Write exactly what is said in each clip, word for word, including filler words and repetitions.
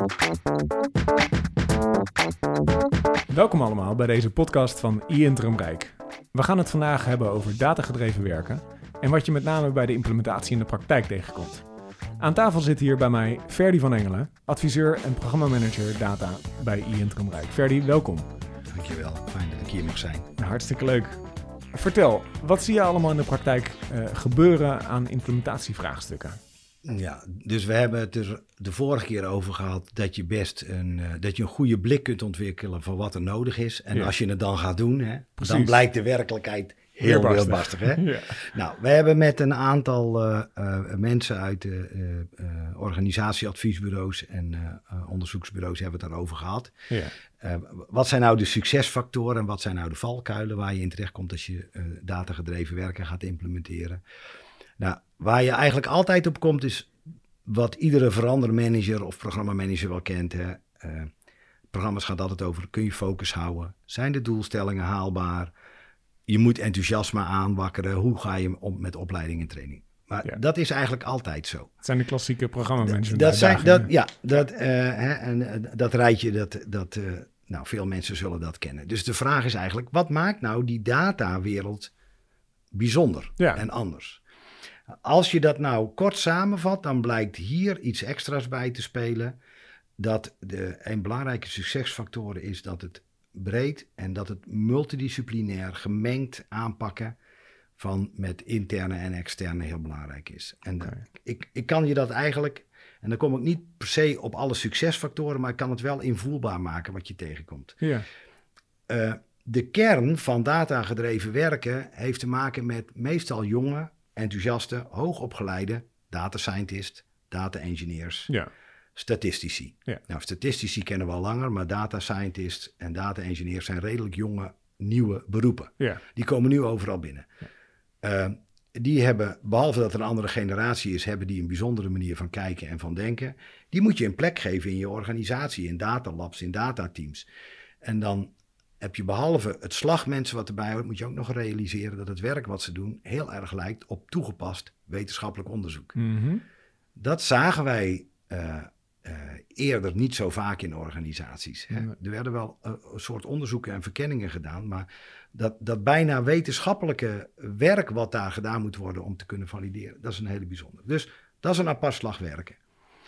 Welkom allemaal bij deze podcast van iInterim Rijk. We gaan het vandaag hebben over datagedreven werken en wat je met name bij de implementatie in de praktijk tegenkomt. Aan tafel zit hier bij mij Ferdy van Engelen, adviseur en programmamanager data bij iInterim Rijk. Ferdy, welkom. Dankjewel, fijn dat ik hier mag zijn. Hartstikke leuk. Vertel, wat zie je allemaal in de praktijk uh, gebeuren aan implementatievraagstukken? Ja, dus we hebben het er de vorige keer over gehad dat je best een, uh, dat je een goede blik kunt ontwikkelen van wat er nodig is. En ja. als je het dan gaat doen, hè, dan blijkt de werkelijkheid heel weerbarstig. Hè? Ja. Nou, we hebben met een aantal uh, uh, mensen uit de uh, uh, organisatieadviesbureaus en uh, uh, onderzoeksbureaus hebben we het daarover gehad. Ja. Uh, wat zijn nou de succesfactoren en wat zijn nou de valkuilen waar je in terechtkomt als je uh, datagedreven werken gaat implementeren? Nou, waar je eigenlijk altijd op komt is wat iedere verandermanager of programmamanager wel kent. Hè? Uh, programma's gaat altijd over, kun je focus houden? Zijn de doelstellingen haalbaar? Je moet enthousiasme aanwakkeren. Hoe ga je om met opleiding en training? Maar ja. dat is eigenlijk altijd zo. Het zijn de klassieke programmamanagement. Dat zijn, dat, ja, dat, uh, hè, en, uh, dat rijtje, dat, dat, uh, nou, veel mensen zullen dat kennen. Dus de vraag is eigenlijk, wat maakt nou die datawereld bijzonder ja. en anders? Als je dat nou kort samenvat, dan blijkt hier iets extra's bij te spelen. Dat de, een belangrijke succesfactor is dat het breed en dat het multidisciplinair gemengd aanpakken van met interne en externe heel belangrijk is. En okay. ik, ik kan je dat eigenlijk, en dan kom ik niet per se op alle succesfactoren, maar ik kan het wel invoelbaar maken wat je tegenkomt. Ja. Uh, de kern van datagedreven werken heeft te maken met meestal jonge, enthousiaste, hoogopgeleide data scientists, data engineers, ja. statistici. Ja. Nou, statistici kennen we al langer, maar data scientists en data engineers zijn redelijk jonge, nieuwe beroepen. Ja. Die komen nu overal binnen. Ja. Uh, die hebben, behalve dat er een andere generatie is, hebben die een bijzondere manier van kijken en van denken. Die moet je een plek geven in je organisatie, in datalabs, in datateams. En dan heb je behalve het slagmensen wat erbij hoort, moet je ook nog realiseren dat het werk wat ze doen heel erg lijkt op toegepast wetenschappelijk onderzoek. Mm-hmm. Dat zagen wij uh, uh, eerder niet zo vaak in organisaties. Hè. Er werden wel uh, een soort onderzoeken en verkenningen gedaan, maar dat, dat bijna wetenschappelijke werk wat daar gedaan moet worden om te kunnen valideren, dat is een hele bijzondere. Dus dat is een apart slag werken.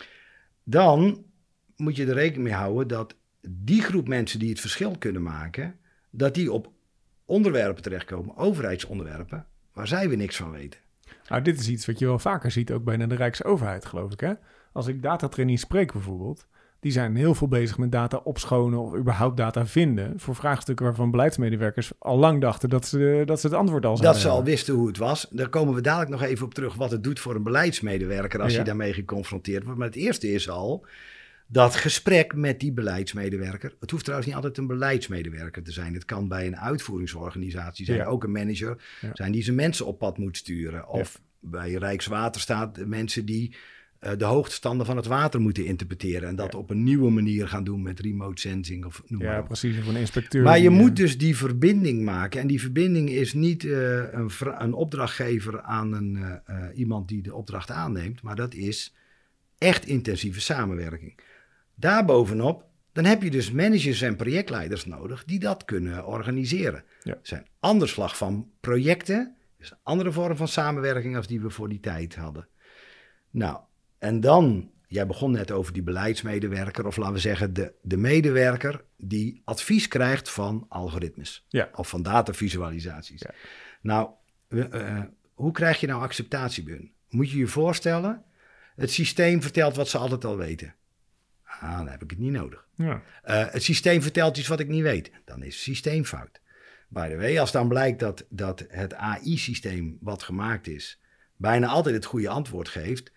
Dan moet je er rekening mee houden dat die groep mensen die het verschil kunnen maken, dat die op onderwerpen terechtkomen, overheidsonderwerpen, waar zij weer niks van weten. Nou, dit is iets wat je wel vaker ziet, ook bijna de Rijksoverheid, geloof ik. Hè? Als ik datatrainees spreek bijvoorbeeld, die zijn heel veel bezig met data opschonen of überhaupt data vinden voor vraagstukken waarvan beleidsmedewerkers al lang dachten dat ze, dat ze het antwoord al zouden Dat ze al wisten hoe het was. Daar komen we dadelijk nog even op terug wat het doet voor een beleidsmedewerker als ja. je daarmee geconfronteerd wordt. Maar het eerste is al dat gesprek met die beleidsmedewerker. Het hoeft trouwens niet altijd een beleidsmedewerker te zijn. Het kan bij een uitvoeringsorganisatie zijn. Ja. Ook een manager ja. zijn die zijn mensen op pad moet sturen. Of ja. bij Rijkswaterstaat de mensen die uh, de hoogtestanden van het water moeten interpreteren. En dat ja. op een nieuwe manier gaan doen met remote sensing. Of noem ja, maar precies. Of een inspecteur. Maar je die, moet dus die verbinding maken. En die verbinding is niet uh, een, een opdrachtgever aan een, uh, uh, iemand die de opdracht aanneemt. Maar dat is echt intensieve samenwerking. Daarbovenop, dan heb je dus managers en projectleiders nodig die dat kunnen organiseren. Ja. Het zijn een ander slag van projecten, dus een andere vorm van samenwerking als die we voor die tijd hadden. Nou, en dan, jij begon net over die beleidsmedewerker, of laten we zeggen de, de medewerker die advies krijgt van algoritmes ja. of van datavisualisaties. Ja. Nou, uh, hoe krijg je nou acceptatie bij hun? Moet je je voorstellen, het systeem vertelt wat ze altijd al weten. Ah, dan heb ik het niet nodig. Ja. Uh, het systeem vertelt iets wat ik niet weet. Dan is het systeem fout. By the way, als dan blijkt dat, dat het A I-systeem wat gemaakt is bijna altijd het goede antwoord geeft,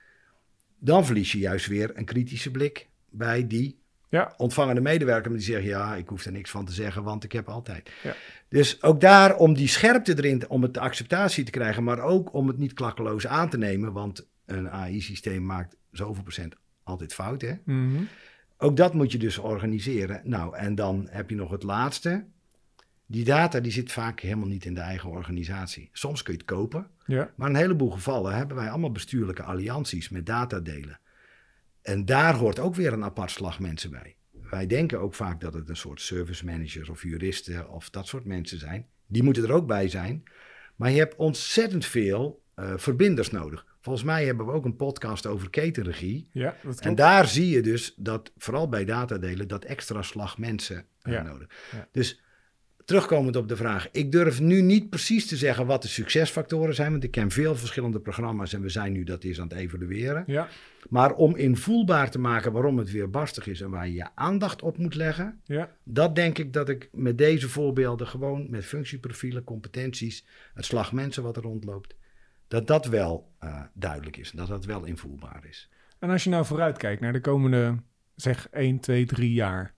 dan verlies je juist weer een kritische blik bij die ja. ontvangende medewerker. Die zegt, ja, ik hoef er niks van te zeggen, want ik heb altijd. Ja. Dus ook daar om die scherpte erin, om het de acceptatie te krijgen, maar ook om het niet klakkeloos aan te nemen, want een A I-systeem maakt zoveel procent altijd fout, hè? Mm-hmm. Ook dat moet je dus organiseren. Nou, en dan heb je nog het laatste. Die data die zit vaak helemaal niet in de eigen organisatie. Soms kun je het kopen, ja. maar in een heleboel gevallen hebben wij allemaal bestuurlijke allianties met datadelen. En daar hoort ook weer een apart slag mensen bij. Wij denken ook vaak dat het een soort service managers of juristen of dat soort mensen zijn. Die moeten er ook bij zijn. Maar je hebt ontzettend veel uh, verbinders nodig. Volgens mij hebben we ook een podcast over ketenregie. Ja, dat klopt. En daar zie je dus dat, vooral bij datadelen, dat extra slag mensen uh, ja. nodig. Ja. Dus terugkomend op de vraag. Ik durf nu niet precies te zeggen wat de succesfactoren zijn. Want ik ken veel verschillende programma's en we zijn nu dat eens aan het evalueren. Ja. Maar om invoelbaar te maken waarom het weer barstig is en waar je je aandacht op moet leggen. Ja. Dat denk ik dat ik met deze voorbeelden gewoon met functieprofielen, competenties, het slag mensen wat er rondloopt. Dat dat wel uh, duidelijk is. Dat dat wel invoelbaar is. En als je nou vooruit kijkt naar de komende zeg één, twee, drie jaar.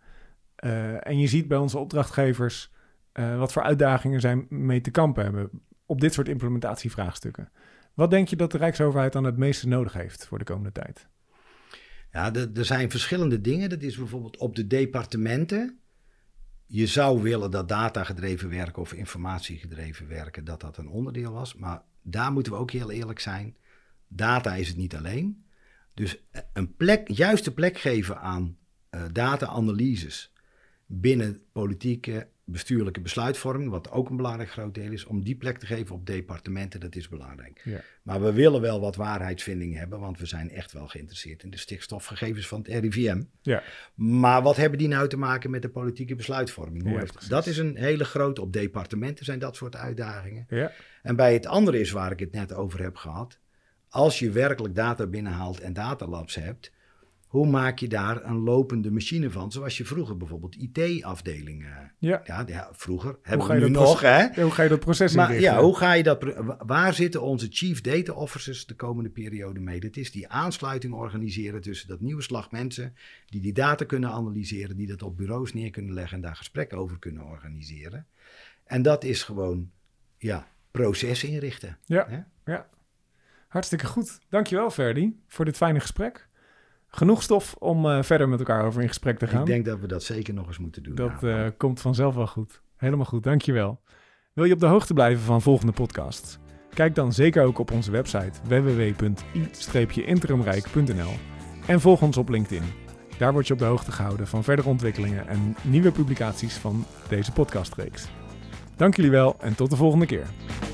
Uh, en je ziet bij onze opdrachtgevers uh, wat voor uitdagingen zij mee te kampen hebben op dit soort implementatievraagstukken. Wat denk je dat de Rijksoverheid dan het meeste nodig heeft voor de komende tijd? Ja, er zijn verschillende dingen. Dat is bijvoorbeeld op de departementen. Je zou willen dat datagedreven werken of informatiegedreven werken, dat dat een onderdeel was. Maar daar moeten we ook heel eerlijk zijn. Data is het niet alleen. Dus een plek, juiste plek geven aan uh, data-analyses binnen politieke, bestuurlijke besluitvorming, wat ook een belangrijk groot deel is, om die plek te geven op departementen, dat is belangrijk. Ja. Maar we willen wel wat waarheidsvinding hebben, want we zijn echt wel geïnteresseerd in de stikstofgegevens van het R I V M. Ja. Maar wat hebben die nou te maken met de politieke besluitvorming? Hoe Ja, heeft, dat is een hele grote, op departementen zijn dat soort uitdagingen. Ja. En bij het andere is waar ik het net over heb gehad, als je werkelijk data binnenhaalt en datalabs hebt, hoe maak je daar een lopende machine van? Zoals je vroeger bijvoorbeeld I T-afdelingen... Ja. Ja, ja, vroeger hebben we nu nog, hè? Ja, hoe ga je dat proces maar, inrichten? Ja, hoe ga je dat... Waar zitten onze chief data officers de komende periode mee? Dat is die aansluiting organiseren tussen dat nieuwe slag mensen die die data kunnen analyseren, die dat op bureaus neer kunnen leggen en daar gesprekken over kunnen organiseren. En dat is gewoon, ja, proces inrichten. Ja, hè? ja. Hartstikke goed. Dankjewel, Ferdy, voor dit fijne gesprek. Genoeg stof om uh, verder met elkaar over in gesprek te gaan. Ik denk dat we dat zeker nog eens moeten doen. Dat uh, komt vanzelf wel goed. Helemaal goed, dankjewel. Wil je op de hoogte blijven van volgende podcasts? Kijk dan zeker ook op onze website w w w punt i interimrijk punt n l en volg ons op LinkedIn. Daar word je op de hoogte gehouden van verdere ontwikkelingen en nieuwe publicaties van deze podcastreeks. Dank jullie wel en tot de volgende keer.